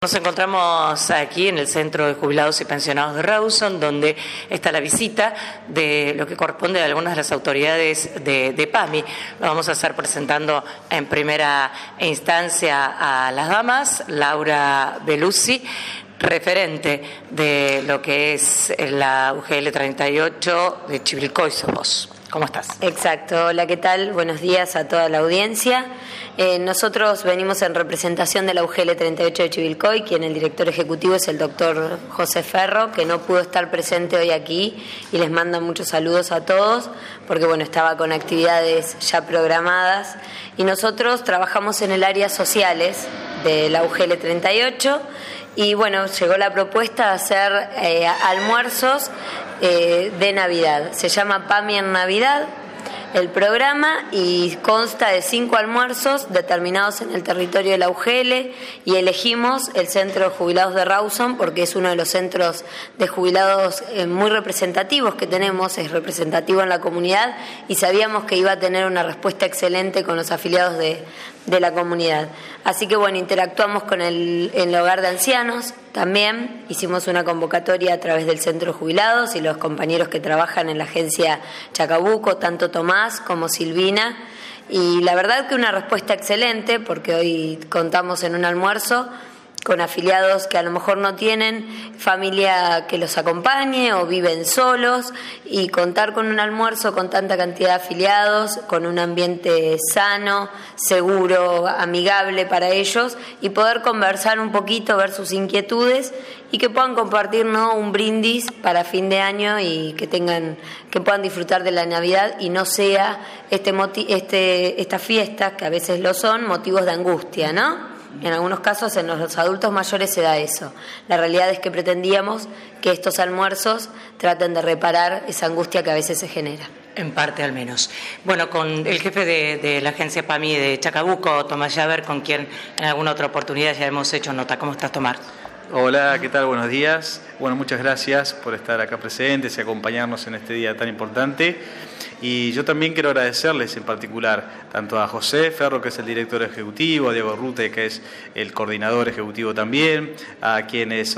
Nos encontramos aquí en el Centro de Jubilados y Pensionados de Rawson, donde está la visita de lo que corresponde a algunas de las autoridades de PAMI. Lo vamos a estar presentando en primera instancia a las damas. Laura Beluzzi, referente de lo que es la UGL 38 de Chivilcoy, sos vos. ¿Cómo estás? Exacto. Hola, ¿qué tal? Buenos días a toda la audiencia. Nosotros venimos en representación de la UGL 38 de Chivilcoy, quien el director ejecutivo es el doctor José Ferro, que no pudo estar presente hoy aquí, y les manda muchos saludos a todos, porque bueno, estaba con actividades ya programadas. Y nosotros trabajamos en el área sociales de la UGL 38, y bueno, llegó la propuesta de hacer almuerzos de Navidad. Se llama PAMI en Navidad el programa, y consta de 5 almuerzos determinados en el territorio de la UGL, y elegimos el Centro de Jubilados de Rawson porque es uno de los centros de jubilados muy representativos que tenemos, es representativo en la comunidad, y sabíamos que iba a tener una respuesta excelente con los afiliados de la comunidad. Así que bueno, interactuamos con el hogar de ancianos, también hicimos una convocatoria a través del Centro de Jubilados y los compañeros que trabajan en la agencia Chacabuco, tanto Tomás como Silvina, y la verdad que una respuesta excelente, porque hoy contamos en un almuerzo con afiliados que a lo mejor no tienen familia que los acompañe o viven solos, y contar con un almuerzo con tanta cantidad de afiliados, con un ambiente sano, seguro, amigable para ellos, y poder conversar un poquito, ver sus inquietudes y que puedan compartir, ¿no?, un brindis para fin de año, y que puedan disfrutar de la Navidad y no sea estas fiestas, que a veces lo son, motivos de angustia, ¿no? En algunos casos, en los adultos mayores se da eso. La realidad es que pretendíamos que estos almuerzos traten de reparar esa angustia que a veces se genera. En parte, al menos. Bueno, con el jefe de la agencia PAMI de Chacabuco, Tomás Llaver, con quien en alguna otra oportunidad ya hemos hecho nota. ¿Cómo estás, Tomás? Hola, ¿qué tal? Buenos días. Bueno, muchas gracias por estar acá presentes y acompañarnos en este día tan importante. Y yo también quiero agradecerles en particular tanto a José Ferro, que es el director ejecutivo, a Diego Rute, que es el coordinador ejecutivo también, a quienes,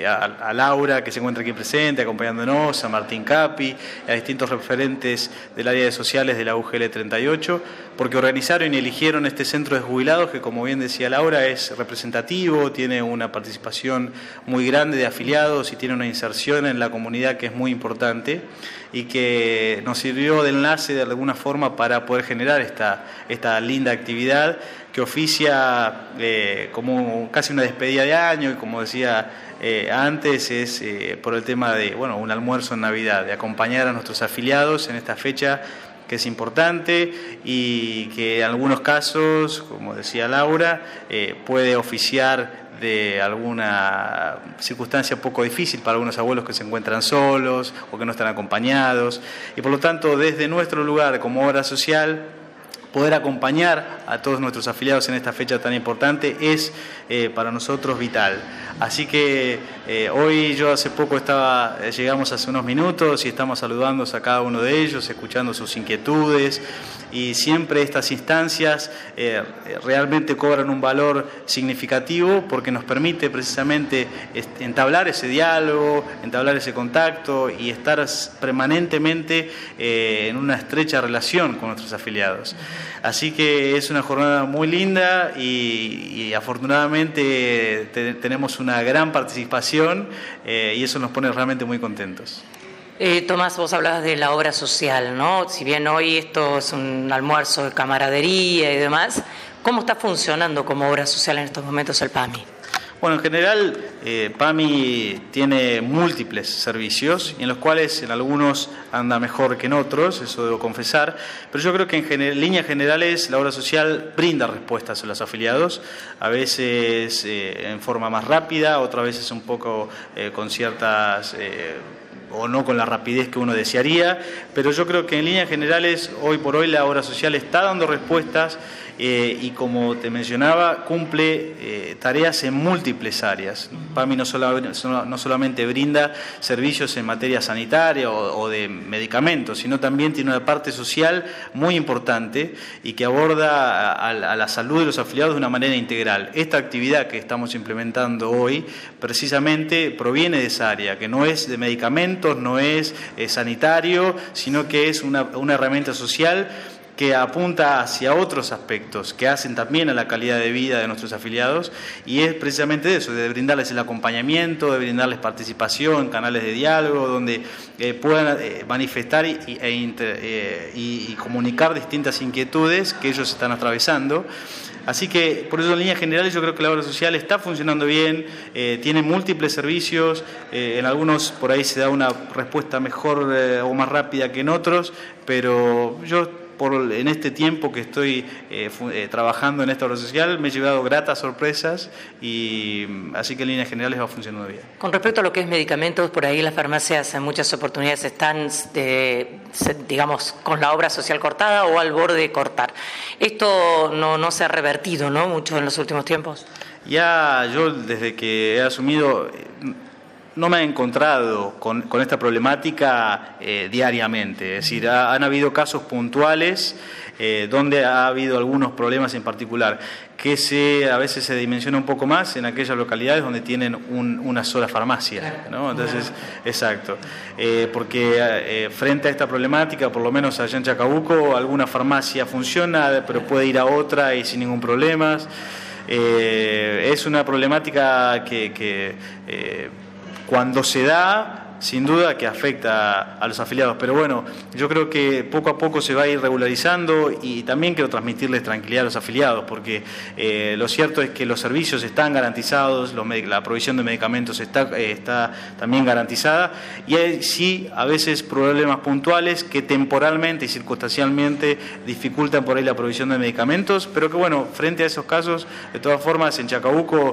a Laura, que se encuentra aquí presente, acompañándonos, a Martín Capi, a distintos referentes del área de sociales de la UGL 38, porque organizaron y eligieron este centro de jubilados que, como bien decía Laura, es representativo, tiene una participación muy grande de afiliados y tiene una inserción en la comunidad que es muy importante, y que nos sirvió de enlace de alguna forma para poder generar esta linda actividad que oficia como casi una despedida de año, y como decía antes, es por el tema de un almuerzo en Navidad, de acompañar a nuestros afiliados en esta fecha que es importante y que en algunos casos, como decía Laura, puede oficiar de alguna circunstancia poco difícil para algunos abuelos que se encuentran solos o que no están acompañados, y por lo tanto desde nuestro lugar como obra social poder acompañar a todos nuestros afiliados en esta fecha tan importante es para nosotros vital. Así que hoy yo hace poco llegamos hace unos minutos y estamos saludando a cada uno de ellos, escuchando sus inquietudes, y siempre estas instancias realmente cobran un valor significativo porque nos permite precisamente entablar ese diálogo, entablar ese contacto y estar permanentemente en una estrecha relación con nuestros afiliados. Así que es una jornada muy linda y afortunadamente tenemos una gran participación y eso nos pone realmente muy contentos. Tomás, vos hablabas de la obra social, ¿no? Si bien hoy esto es un almuerzo de camaradería y demás, ¿cómo está funcionando como obra social en estos momentos el PAMI? Bueno, en general, PAMI tiene múltiples servicios, en los cuales en algunos anda mejor que en otros, eso debo confesar, pero yo creo que en líneas generales la obra social brinda respuestas a los afiliados, a veces en forma más rápida, otras veces un poco con ciertas o no con la rapidez que uno desearía, pero yo creo que en líneas generales hoy por hoy la obra social está dando respuestas y como te mencionaba, cumple tareas en múltiples áreas. PAMI no solamente brinda servicios en materia sanitaria o de medicamentos, sino también tiene una parte social muy importante y que aborda a la salud de los afiliados de una manera integral. Esta actividad que estamos implementando hoy precisamente proviene de esa área, que no es de medicamentos, no es sanitario, sino que es una herramienta social que apunta hacia otros aspectos que hacen también a la calidad de vida de nuestros afiliados, y es precisamente eso, de brindarles el acompañamiento, de brindarles participación, canales de diálogo donde puedan manifestar y comunicar distintas inquietudes que ellos están atravesando. Así que, por eso, en líneas generales, yo creo que la obra social está funcionando bien, tiene múltiples servicios, en algunos por ahí se da una respuesta mejor o más rápida que en otros, pero yo, en este tiempo que estoy trabajando en esta obra social, me he llevado gratas sorpresas, y así que en líneas generales va funcionando bien. Con respecto a lo que es medicamentos, por ahí las farmacias en muchas oportunidades están, digamos, con la obra social cortada o al borde de cortar. Esto no se ha revertido, ¿no?, mucho en los últimos tiempos. Ya yo, desde que he asumido, no me he encontrado con esta problemática diariamente. Es decir, han habido casos puntuales donde ha habido algunos problemas en particular, que a veces se dimensiona un poco más en aquellas localidades donde tienen una sola farmacia, ¿no? Entonces, exacto. Porque frente a esta problemática, por lo menos allá en Chacabuco, alguna farmacia funciona, pero puede ir a otra y sin ningún problema. Es una problemática que cuando se da, sin duda que afecta a los afiliados, pero bueno, yo creo que poco a poco se va a ir regularizando, y también quiero transmitirles tranquilidad a los afiliados, porque lo cierto es que los servicios están garantizados, la provisión de medicamentos está también garantizada, y hay sí a veces problemas puntuales que temporalmente y circunstancialmente dificultan por ahí la provisión de medicamentos, pero que bueno, frente a esos casos, de todas formas, en Chacabuco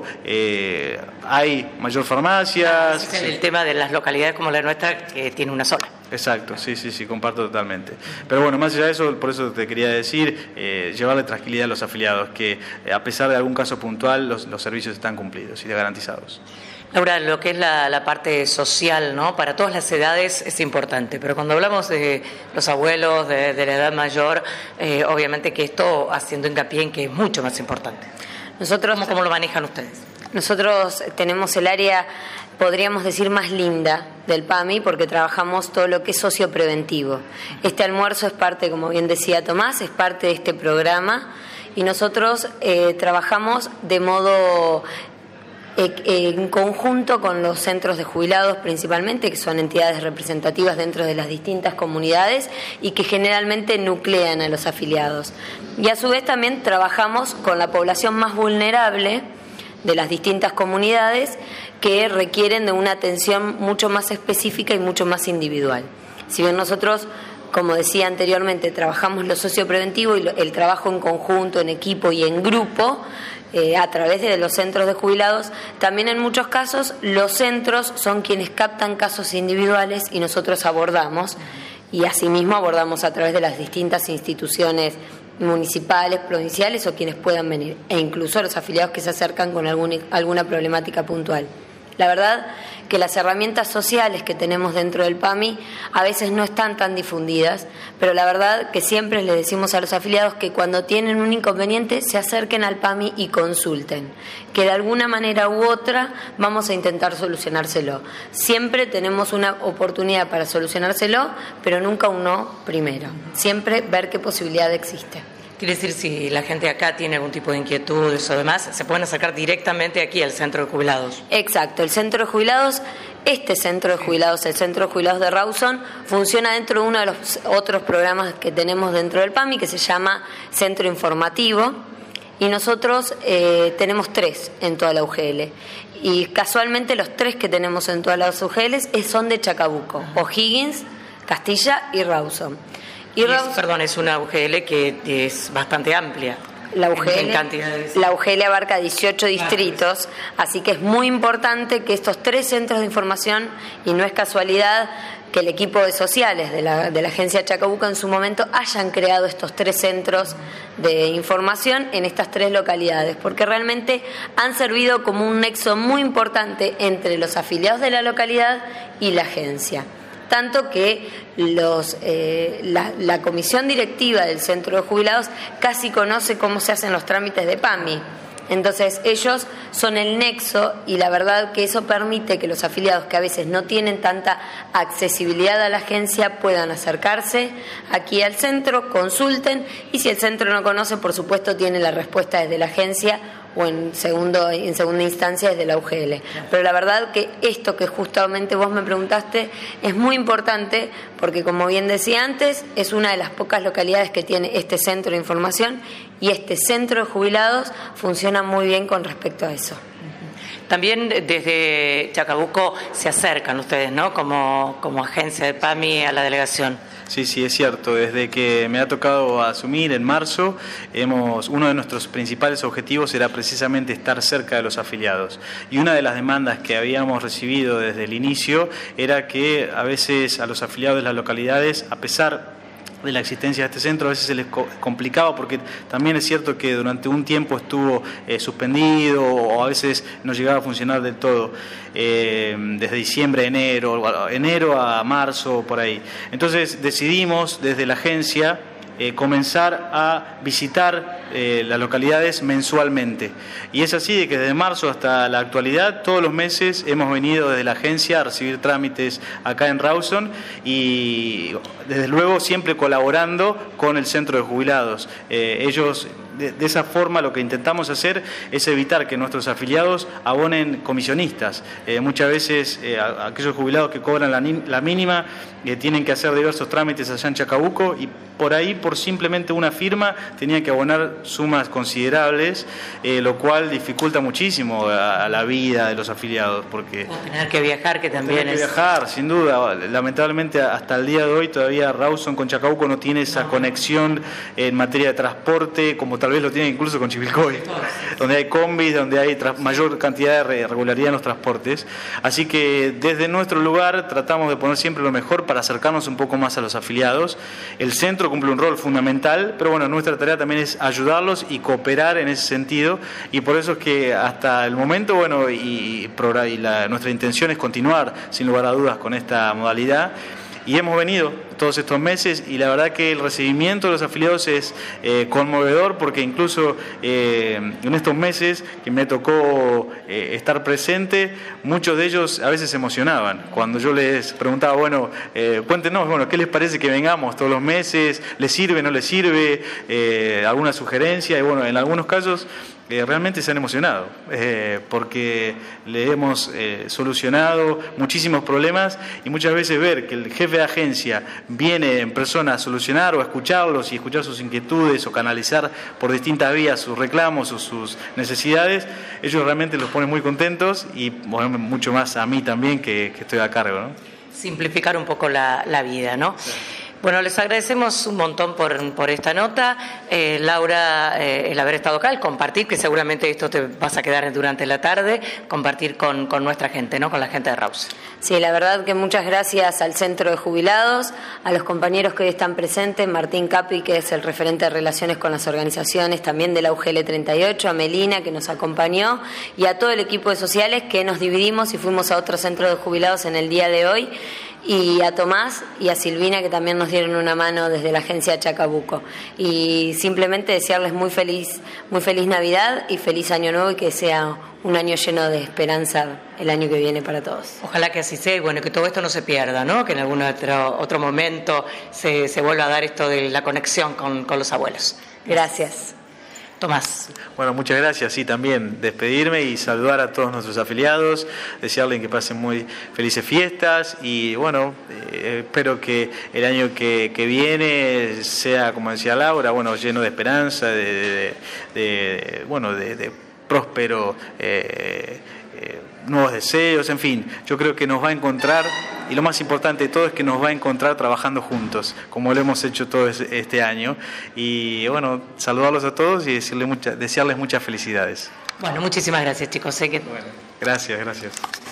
hay mayor farmacias. Es el tema de las localidades como la nuestra, que tiene una sola. Exacto, sí, comparto totalmente. Pero bueno, más allá de eso, por eso te quería decir, llevarle tranquilidad a los afiliados, que a pesar de algún caso puntual, los servicios están cumplidos y garantizados. Laura, lo que es la parte social, ¿no?, para todas las edades es importante, pero cuando hablamos de los abuelos, de la edad mayor, obviamente que esto, haciendo hincapié en que es mucho más importante. ¿Cómo lo manejan ustedes? Nosotros tenemos el área, podríamos decir, más linda del PAMI, porque trabajamos todo lo que es sociopreventivo. Este almuerzo es parte, como bien decía Tomás, es parte de este programa, y nosotros trabajamos de modo en conjunto con los centros de jubilados principalmente, que son entidades representativas dentro de las distintas comunidades y que generalmente nuclean a los afiliados. Y a su vez también trabajamos con la población más vulnerable de las distintas comunidades, que requieren de una atención mucho más específica y mucho más individual. Si bien nosotros, como decía anteriormente, trabajamos lo sociopreventivo y el trabajo en conjunto, en equipo y en grupo, a través de los centros de jubilados, también en muchos casos los centros son quienes captan casos individuales y nosotros abordamos, y asimismo abordamos a través de las distintas instituciones municipales, provinciales o quienes puedan venir, e incluso los afiliados que se acercan con alguna problemática puntual. La verdad que las herramientas sociales que tenemos dentro del PAMI a veces no están tan difundidas, pero la verdad que siempre les decimos a los afiliados que cuando tienen un inconveniente se acerquen al PAMI y consulten, que de alguna manera u otra vamos a intentar solucionárselo. Siempre tenemos una oportunidad para solucionárselo, pero nunca un no primero. Siempre ver qué posibilidad existe. Quiere decir, si la gente acá tiene algún tipo de inquietudes o demás, se pueden acercar directamente aquí al centro de jubilados. Exacto, el centro de jubilados, el centro de jubilados de Rawson, funciona dentro de uno de los otros programas que tenemos dentro del PAMI, que se llama Centro Informativo, y nosotros tenemos 3 en toda la UGL. Y casualmente los 3 que tenemos en todas las UGL son de Chacabuco, O'Higgins, Castilla y Rawson. Es una UGL que es bastante amplia. La UGL abarca 18 distritos, así que es muy importante que estos 3 centros de información, y no es casualidad que el equipo de sociales de la agencia Chacabuco en su momento hayan creado estos 3 centros de información en estas 3 localidades, porque realmente han servido como un nexo muy importante entre los afiliados de la localidad y la agencia. Tanto que la comisión directiva del centro de jubilados casi conoce cómo se hacen los trámites de PAMI. Entonces ellos son el nexo, y la verdad que eso permite que los afiliados que a veces no tienen tanta accesibilidad a la agencia puedan acercarse aquí al centro, consulten, y si el centro no conoce, por supuesto tiene la respuesta desde la agencia o en segunda instancia desde la UGL. Pero la verdad que esto que justamente vos me preguntaste es muy importante, porque como bien decía antes, es una de las pocas localidades que tiene este centro de información, y este centro de jubilados funciona muy bien con respecto a eso. También desde Chacabuco se acercan ustedes, ¿no?, como agencia de PAMI a la delegación. Sí, es cierto. Desde que me ha tocado asumir en marzo, uno de nuestros principales objetivos era precisamente estar cerca de los afiliados. Y una de las demandas que habíamos recibido desde el inicio era que a veces a los afiliados de las localidades, a pesar de la existencia de este centro, a veces se les complicaba, porque también es cierto que durante un tiempo estuvo suspendido, o a veces no llegaba a funcionar del todo, desde diciembre a enero a marzo, por ahí. Entonces decidimos desde la agencia comenzar a visitar las localidades mensualmente, y es así de que desde marzo hasta la actualidad todos los meses hemos venido desde la agencia a recibir trámites acá en Rawson, y desde luego siempre colaborando con el centro de jubilados. Ellos, de esa forma, lo que intentamos hacer es evitar que nuestros afiliados abonen comisionistas. Muchas veces aquellos jubilados que cobran la mínima tienen que hacer diversos trámites allá en Chacabuco, y por ahí, por simplemente una firma, tenían que abonar sumas considerables, lo cual dificulta muchísimo a la vida de los afiliados, porque tener que viajar, que también es... viajar, sin duda. Lamentablemente hasta el día de hoy todavía Rawson con Chacabuco no tiene esa conexión en materia de transporte como tal vez lo tiene incluso con Chivilcoy, donde hay combis, donde hay mayor cantidad de regularidad en los transportes. Así que desde nuestro lugar tratamos de poner siempre lo mejor para acercarnos un poco más a los afiliados. El centro cumple un rol fundamental, pero bueno, nuestra tarea también es ayudarlos y cooperar en ese sentido, y por eso es que hasta el momento, bueno, nuestra intención es continuar sin lugar a dudas con esta modalidad. Y hemos venido todos estos meses, y la verdad que el recibimiento de los afiliados es conmovedor, porque incluso en estos meses que me tocó estar presente, muchos de ellos a veces se emocionaban cuando yo les preguntaba, bueno, cuéntenos, bueno, ¿qué les parece que vengamos todos los meses? ¿Les sirve, no les sirve? ¿Alguna sugerencia? Y bueno, en algunos casos realmente se han emocionado, porque le hemos solucionado muchísimos problemas, y muchas veces ver que el jefe de agencia viene en persona a solucionar o a escucharlos y escuchar sus inquietudes o canalizar por distintas vías sus reclamos o sus necesidades, ellos realmente los ponen muy contentos, y bueno, mucho más a mí también que estoy a cargo, ¿no? Simplificar un poco la vida, ¿no? Sí. Bueno, les agradecemos un montón por esta nota. Laura, el haber estado acá, el compartir, que seguramente esto te vas a quedar durante la tarde, compartir con nuestra gente, ¿no?, con la gente de Rawson. Sí, la verdad que muchas gracias al Centro de Jubilados, a los compañeros que hoy están presentes, Martín Capi, que es el referente de relaciones con las organizaciones, también de la UGL 38, a Melina, que nos acompañó, y a todo el equipo de sociales que nos dividimos y fuimos a otro Centro de Jubilados en el día de hoy, y a Tomás y a Silvina, que también nos dieron una mano desde la agencia Chacabuco. Y simplemente desearles muy feliz Navidad y feliz Año Nuevo, y que sea un año lleno de esperanza el año que viene para todos. Ojalá que así sea, y bueno, que todo esto no se pierda, ¿no?, que en algún otro momento se vuelva a dar esto de la conexión con los abuelos. Gracias. Tomás. Bueno, muchas gracias. Sí, también despedirme y saludar a todos nuestros afiliados, desearles que pasen muy felices fiestas, y bueno, espero que el año que viene sea, como decía Laura, bueno, lleno de esperanza, de próspero, nuevos deseos, en fin, yo creo que nos va a encontrar y lo más importante de todo es que nos va a encontrar trabajando juntos, como lo hemos hecho todo este año. Y bueno, saludarlos a todos y desearles muchas felicidades. Bueno, muchísimas gracias, chicos. Sé que... Bueno, gracias.